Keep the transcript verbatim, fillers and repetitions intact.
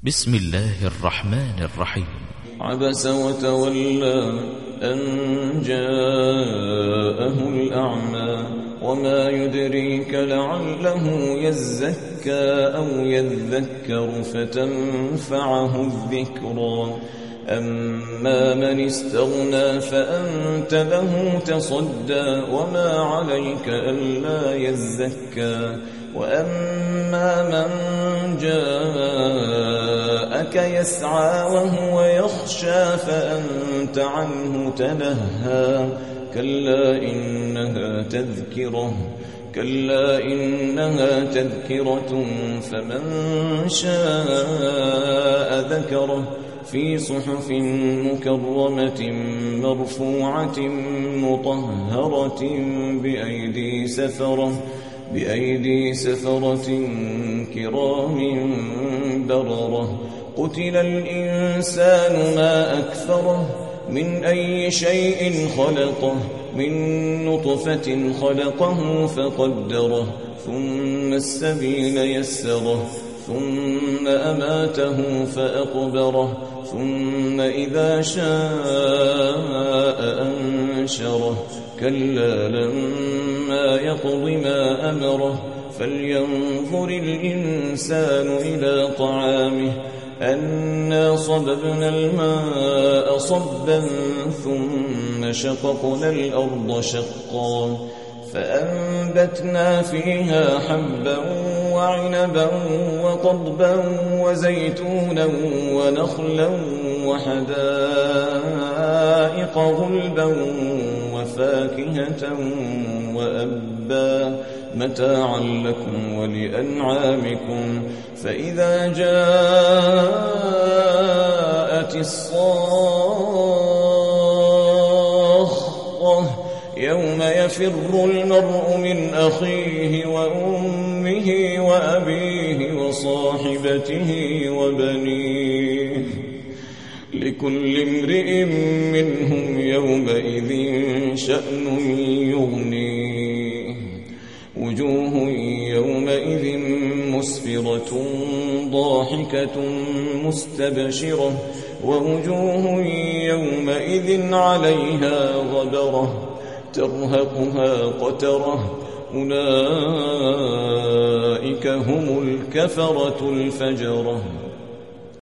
بسم الله الرحمن الرحيم. عبس وتولى أن جاءه الأعمى وما يدريك لعله يزكى أو يذكر فتنفعه الذكرى أما من استغنى فأنت له تصدى وما عليك ألا يزكى وأما من جاءك يسعى وهو يخشى فأنت عنه تلهى كلا إنها تذكرة كلا إنها تذكرة فمن شاء ذكره في صحف مكرمة مرفوعة مطهرة بأيدي سفرة بأيدي سفرة كرام بررة قتل الإنسان ما أكفره من أي شيء خلقه من نطفة خلقه فقدره ثم السبيل يسره ثم أماته فأقبره ثم إذا شاء أنشره كلا لما يقض ما أمره فلينظر الإنسان إلى طعامه أنا صببنا الماء صبا ثم شققنا الأرض شقا فأنبتنا فيها حبا وعنبا وقضبا وزيتونا ونخلا وحدائق غلبا وفاكهة وأبا متاعا لكم ولأنعامكم فإذا جاءت الصاخة يوم يفر المرء من أخيه وأمه وأبيه وصاحبته وبنيه لكل امرئ منهم يومئذ شأن يغنيه وجوه يومئذ مسفرة ضاحكة مستبشرة ووجوه يومئذ عليها غبرة ترهقها قترة أولئك هم الكفرة الفجرة.